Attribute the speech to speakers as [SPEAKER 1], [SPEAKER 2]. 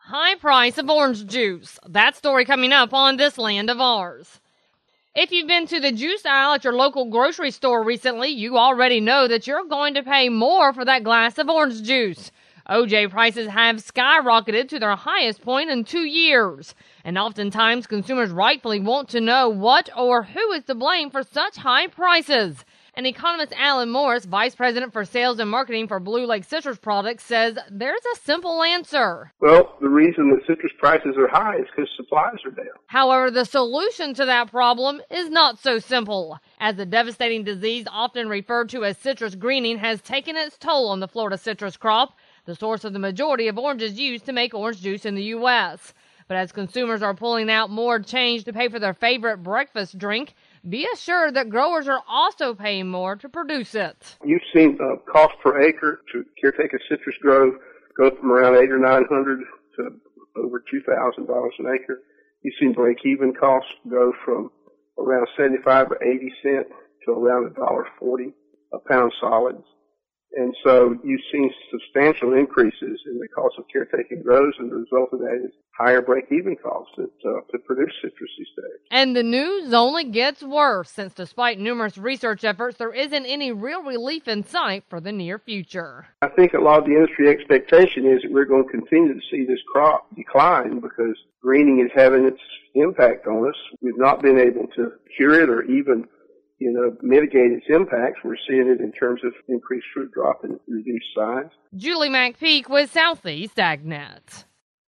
[SPEAKER 1] High price of orange juice. That story coming up on This Land of Ours. If you've been to the juice aisle at your local grocery store recently, you already know that you're going to pay more for that glass of orange juice. OJ prices have skyrocketed to their highest point in 2 years. And oftentimes, consumers rightfully want to know what or who is to blame for such high prices. And economist Alan Morris, Vice President for Sales and Marketing for Blue Lake Citrus Products, says there's a simple answer.
[SPEAKER 2] Well, the reason that citrus prices are high is because supplies are down.
[SPEAKER 1] However, the solution to that problem is not so simple, as the devastating disease often referred to as citrus greening has taken its toll on the Florida citrus crop, the source of the majority of oranges used to make orange juice in the U.S. But as consumers are pulling out more change to pay for their favorite breakfast drink, be assured that growers are also paying more to produce it.
[SPEAKER 2] You've seen cost per acre to caretaker citrus grow go from around $800 or $900 to over $2,000 an acre. You've seen break-even costs go from around 75 or 80 cents to around $1.40 a pound solids. And so you've seen substantial increases in the cost of caretaking grows, and the result of that is higher break-even costs to produce citrus these days.
[SPEAKER 1] And the news only gets worse, since despite numerous research efforts, there isn't any real relief in sight for the near future.
[SPEAKER 2] I think a lot of the industry expectation is that we're going to continue to see this crop decline because greening is having its impact on us. We've not been able to cure it or even mitigate its impacts. We're seeing it in terms of increased fruit drop and reduced size.
[SPEAKER 1] Julie McPeak with Southeast AgNet.